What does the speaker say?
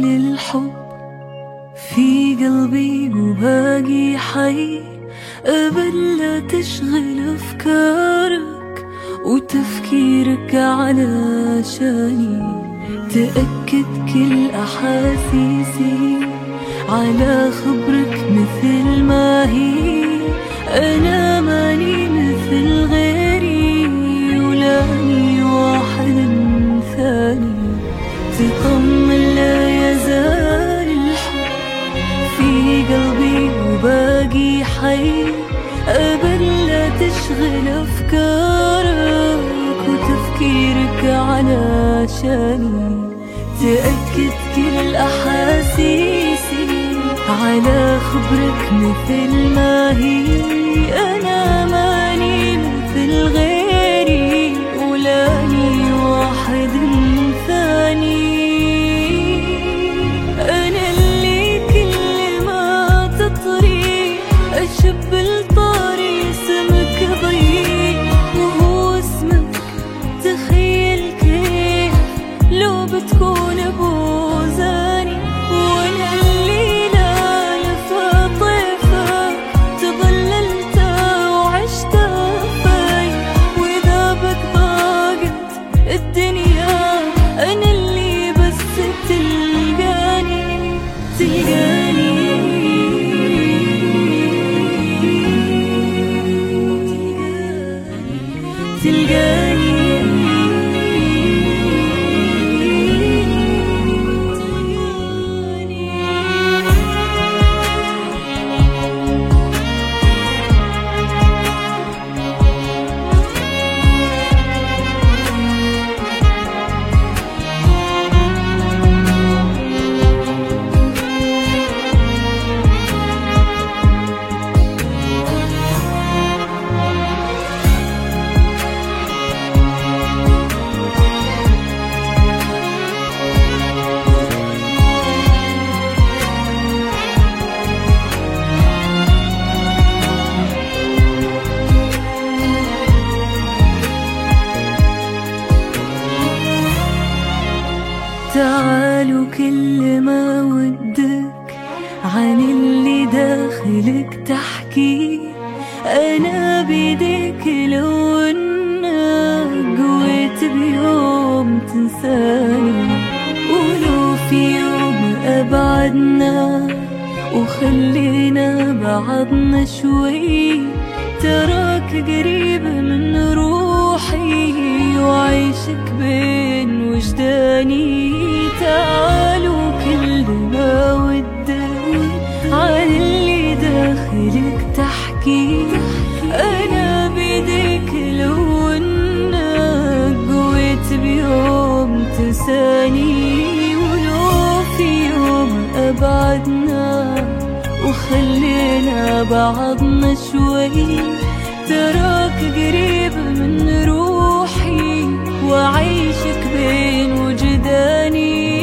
الحب في قلبي وباقي حي قبل لا تشغل أفكارك وتفكيرك علشاني. تأكد كل أحاسيسي على خبرك مثل ما هي. أنا ماني مثل غيري ولاني واحد ثاني. تطمن لا يزال الحب في قلبي وباقي حي قبل لا تشغل أفكارك وتفكيرك علشاني. تأكد كل أحاسيسي على خبرك مثل ما هي. أنا ماني مثل غيري ولاني واحد ثاني. أنا اللي كل ما تطري أشب الطاري اسمك ضيق وهو اسمك. تخيل كيف لو بتكون بوزاني. وانا اللي لالف طيفك تظللت وعشت في. واذا بك ضاقت الدنيا انا اللي بس تلقاني تلقاني. تعالوا كل ما ودك عن اللي داخلك تحكي. أنا بيديك لو إنك قويت بيوم تنساني. ولو في يوم أبعدنا وخلينا بعضنا شوي تراك قريب من روحي وعيشك بين وجداني. تعالوا كل ما ودك عن اللي داخلك تحكي. أنا بيديك لو إنك قويت بيوم تنساني. ولو في يوم أبعدنا وخلينا بعضنا شوي تراك قريب من روحي وعيشك بين وجداني.